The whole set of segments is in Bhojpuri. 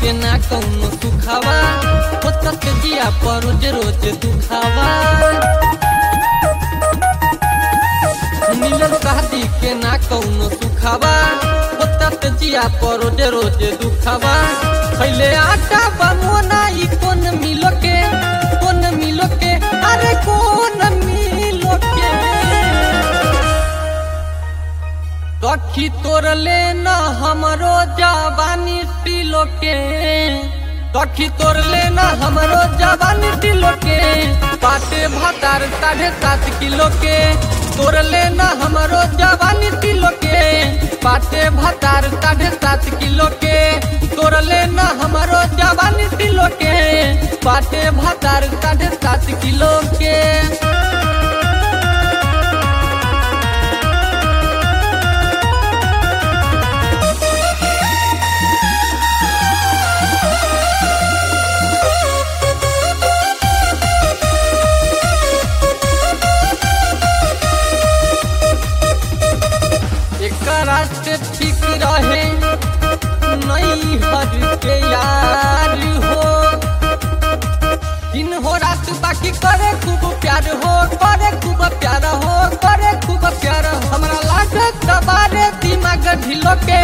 के ना कौनो सुखावा होता के जिया पर रोज रोज दुखावा। मिलन शादी के ना कौनो सुखावा होता के जिया पर रोज रोज दुखावा। पहले आटा बनोना ई कौन मिलो के अरे कौन मिलो के कखी तोर लेना हमरो जवानी तिलो के कखी तोर लेना हमरो जवानी तिलो के पाटे भातार 7.5 किलो के तोर लेना हमरो जवानी तिलो के पाटे भातार 7.5 किलो के तोर लेना हमरो जवानी तिलो के पाटे भातार 7.5 किलो के। रास्ते ठीक रहे नहीं हर के यार हो दिन हो रात बाकी करे खूब प्यार हो करे खूब प्यार हो करे खूब प्यार हमरा लागत बारे दिमाग ढिलो के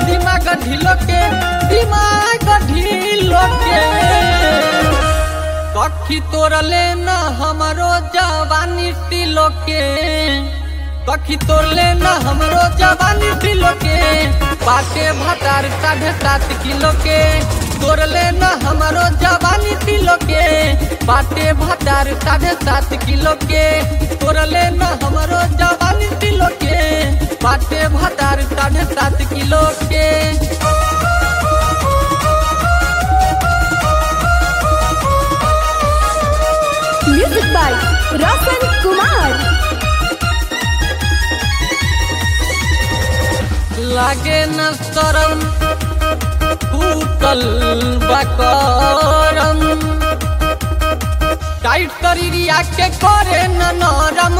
कखी तोर लेना हमरो जवानी तिलो के कखी तोर लेना हमरो जवानी तिलो के पाटे भातार 7.5 किलो के तोर लेना हमरो जवानी तिलो के पाटे भातार 7.5 किलो के तोर लेना हमरो जवानी तिलो के पाटे भातार 7.5 किलो के। Music by Roshan Kumar. लागे न शरम फूटल बकरम टाइट शरीरिया के करे न नरम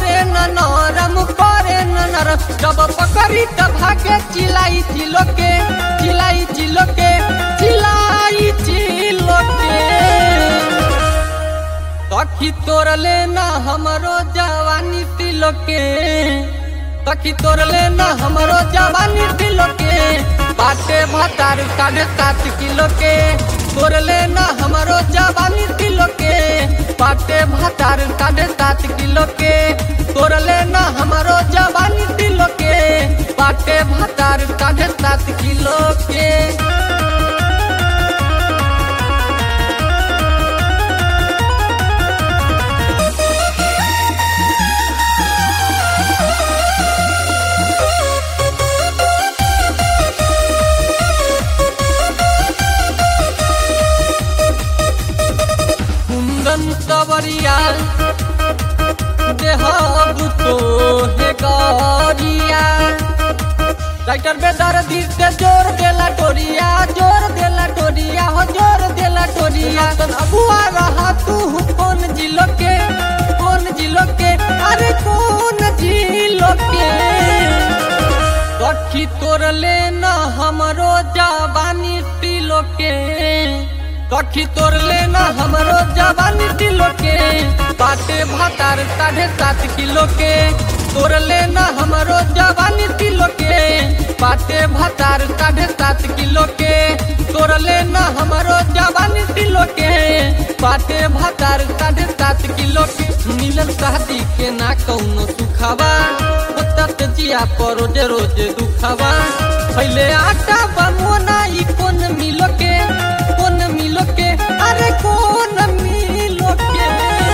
जब पकड़ी त भागे चिलाई चिलो के कखी तोर लेना हमरो जवानी तिलो के कखी तोर लेना हमरो जवानी तिलो के पाटे भातार 7.5 किलो के तोर लेना हमरो जवानी तिलो के पाटे भातार 7.5 किलो के तोर लेना हमरो जवानी तिलो के पाटे भातार 7.5 किलो के। सवरिया देहब तो है गरिया डॉक्टर बेदर धीर से जोर देला टोरिया हो जोर देला टोरिया अबुआ रहा तू कौन जिलो के अरे कौन जिलो के कखी तोर लेना हमरो जवानी तिलो के कखी तोर लेना हमरो जवानी तिलो के पाटे भातार 7.5 किलो के तोर लेना हमरो जवानी तिलो के पाटे भातार 7.5 किलो के तोर लेना हमरो जवानी तिलो के पाटे भातार 7.5 किलो के। मिलन शादी के ना कौनो सुखावा होता के जिया पर रोज रोज दुखावा। पहले आटा बनोना ई कौन मिलो के अरे कौन मिलो के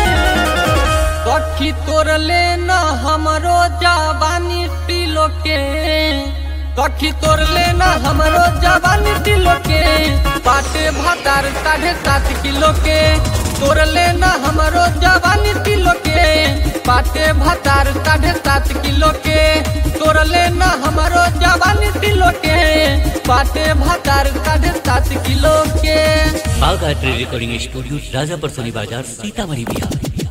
कखी तोर लेना हमरो जवानी तिलो के कखी तोर लेना हमरो जवानी तिलो के पाटे भातार 7.5 किलो के तोर लेना हमरो जवानी तिलो के पाटे भातार 7.5 किलो के तोर लेना हमरो जवानी तिलो के पाटे भातार 7.5 किलो के। बाघ art recording studio Rajapur Soni बाजार सीतामढ़ी बिहार।